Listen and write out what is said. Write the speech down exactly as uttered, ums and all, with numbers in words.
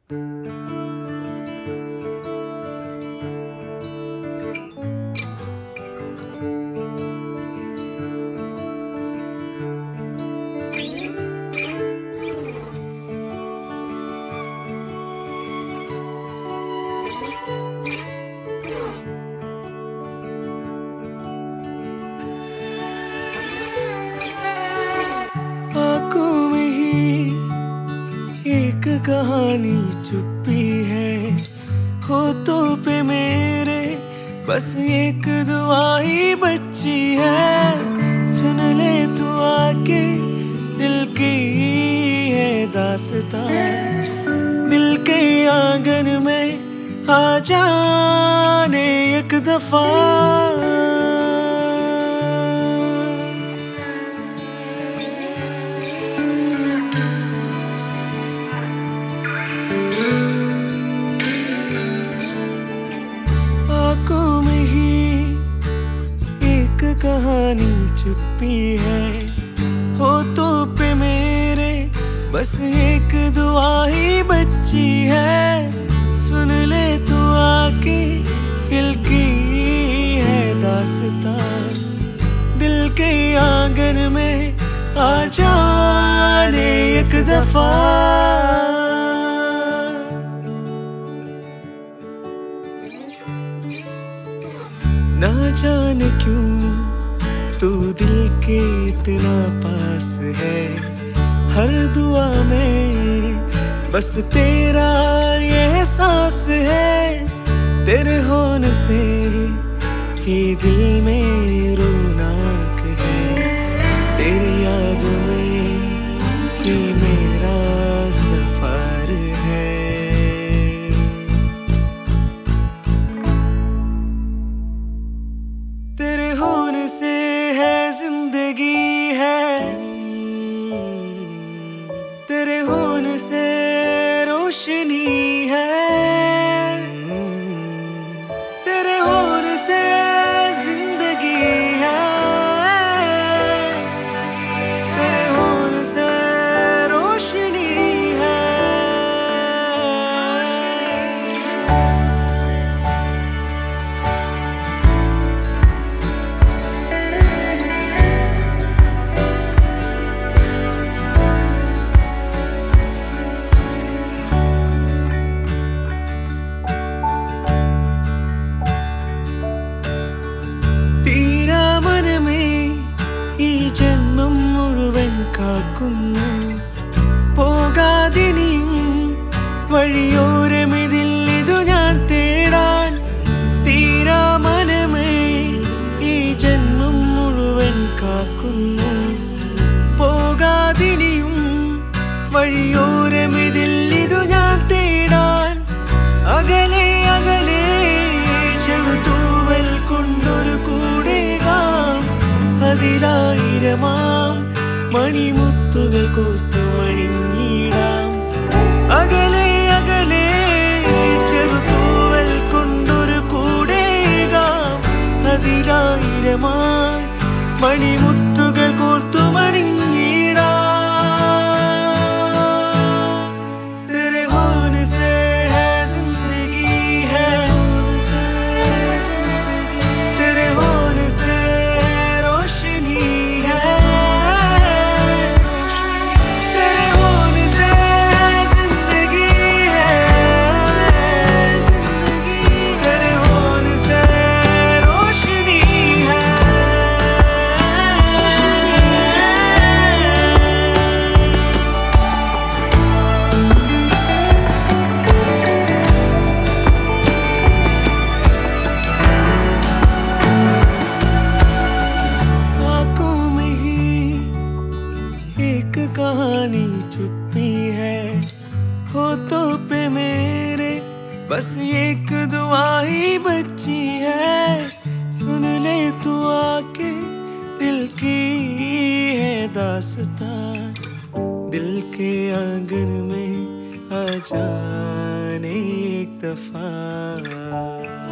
आँखों में ही एक कहानी छुपी है, होठों पे मेरे बस एक दुआ ही बची है। सुन ले तू आके, दिल की है दास्तां, दिल के आंगन में आ जाने एक दफा। आँखों में ही एक कहानी छुपी है, होठों पे मेरे बस एक दुआ ही बची है। सुन ले तू आके, दिल की है दास्तां, दिल के आंगन में आ जाने एक दफा। ना जाने क्यों तू दिल के इतना पास है, हर दुआ में बस तेरा ये एहसास है। तेरे होने से ही दिल में रौनक है, तेरी याद में ही मेरा सफर है। तेरे होने से है जिंदगी है, तेरे होने से रोशनी है, तेरे होने से जिंदगी है, तेरे होने से रोशनी है। ജന്മം മുഴുവൻ കാക്കുന്നു പോകാതിനിയും വഴിയോരമിതിൽ ഇതു ഞാൻ തേടാൻ. തീരാ മനമേ ഈ ജന്മം മുഴുവൻ കാക്കുന്നു പോകാതിനിയും വഴിയോരമിതിൽ ഇതു ഞാൻ തേടാൻ. അകലെ അകലെ ചെറുതൂവൽ കൊണ്ടൊരു കൂടേകാം, അതിലായിരമാം മണിമുത്തുകൾ കോർത്തു മണിഞ്ഞിടാം. അകലെ അകലെ ചെറുതൂവൽ കൊണ്ടൊരു കൂടേകാം, അതിലായിരമാം മണിമുത്തുകൾ കോർത്തു മണിഞ്ഞിടാം. तेरे होने से है जिंदगी है, तेरे होने से रोशनी है, तेरे होने से जिंदगी है, तेरे होने से रोशनी है. आँखों में ही एक कहानी छुपी है, होठों पे मेरे बस एक दुआ ही बची है. सुन ले तू आके, दिल की है दास्तां, दिल के आंगन में आ जाने एक दफा.